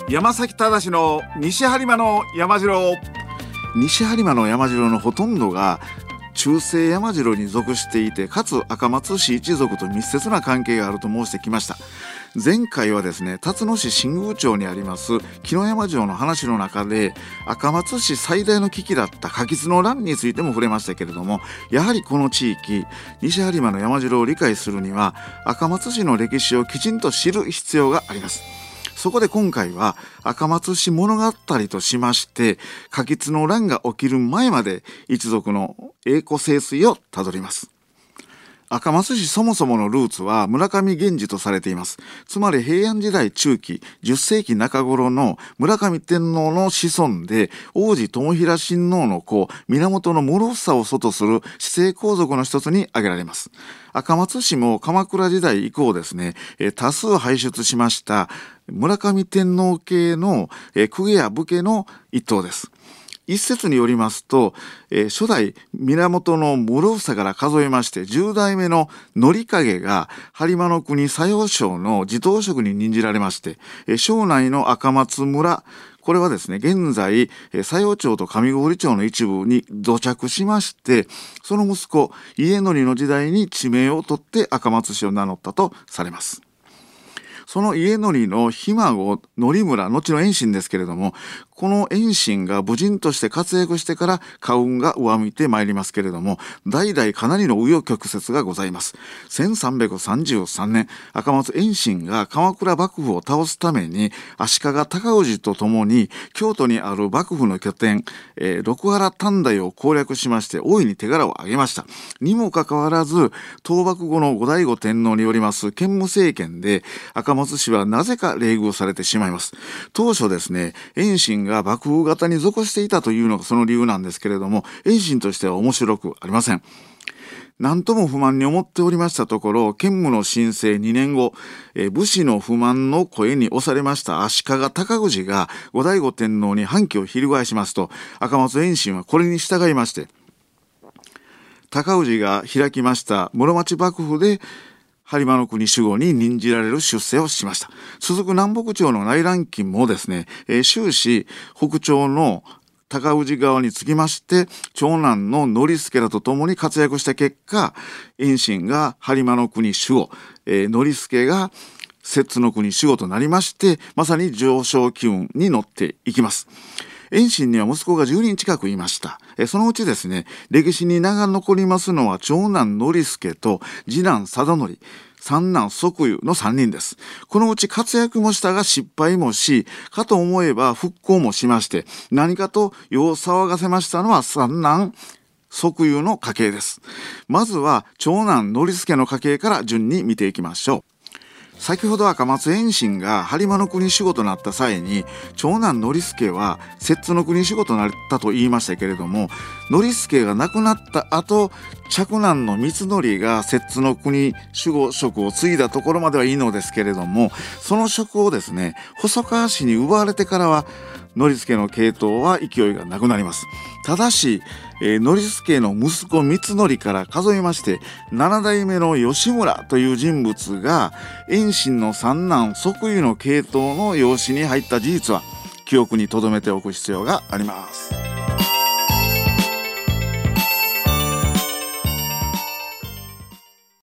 山崎正の西播磨の山城。西播磨の山城のほとんどが中世山城に属していて、かつ赤松市一族と密接な関係があると申してきました。前回はですね、辰野市新宮町にあります木野山城の話の中で、赤松市最大の危機だった過吉の乱についても触れましたけれども、やはりこの地域西播磨の山城を理解するには赤松市の歴史をきちんと知る必要があります。そこで今回は赤松市物語としまして、過吉の乱が起きる前まで一族の栄枯盛衰をたどります。赤松市そもそものルーツは村上源氏とされています。つまり平安時代中期10世紀中頃の村上天皇の子孫で、王子友平親王の子源の室房を祖とする氏姓皇族の一つに挙げられます。赤松市も鎌倉時代以降ですね、多数輩出しました村上天皇系の公家や武家の一党です。一説によりますと、初代源の室房から数えまして10代目の則景が播磨の国佐用省の地頭職に任じられまして、省内の赤松村、これはですね、現在佐用町と上郡町の一部に土着しまして、その息子家則の時代に地名を取って赤松市を名乗ったとされます。その家則のひ孫則村、後の遠心ですけれども、この遠心が武人として活躍してから家運が上向いてまいりますけれども、代々かなりの紆余曲折がございます。1333年、赤松遠心が鎌倉幕府を倒すために足利尊氏と共に京都にある幕府の拠点、六原短大を攻略しまして、大いに手柄を挙げました。にもかかわらず、倒幕後の後醍醐天皇によります建武政権で赤松市はなぜか冷遇されてしまいます。当初ですね、遠心が幕府方に属していたというのがその理由なんですけれども、遠心としては面白くありません。何とも不満に思っておりましたところ、建武の新政2年後、武士の不満の声に押されました足利尊氏が後醍醐天皇に反旗を翻しますと、赤松遠心はこれに従いまして、尊氏が開きました室町幕府で播磨の国守護に任じられる出世をしました。続く南北朝の内乱期もですね、終始北朝の尊氏側につきまして、長男の則助らと共に活躍した結果、遠心が播磨の国守護、則助が摂津の国守護となりまして、まさに上昇機運に乗っていきます。遠心には息子が10人近くいました。そのうちですね、歴史に名が残りますのは長男則助と次男貞則、三男即位の3人です。このうち活躍もしたが失敗もし、かと思えば復興もしまして、何かと世を騒がせましたのは三男即位の家系です。まずは長男則助の家系から順に見ていきましょう。先ほど赤松遠心が播磨の国守護となった際に、長男則助は摂津の国守護となったと言いましたけれども、則助が亡くなった後、嫡男の光則が摂津の国守護職を継いだところまではいいのですけれども、その職をですね、細川氏に奪われてからは則助の系統は勢いがなくなります。ただし、則助の息子光則から数えまして7代目の吉村という人物が遠心の三男即位の系統の養子に入った事実は記憶に留めておく必要があります。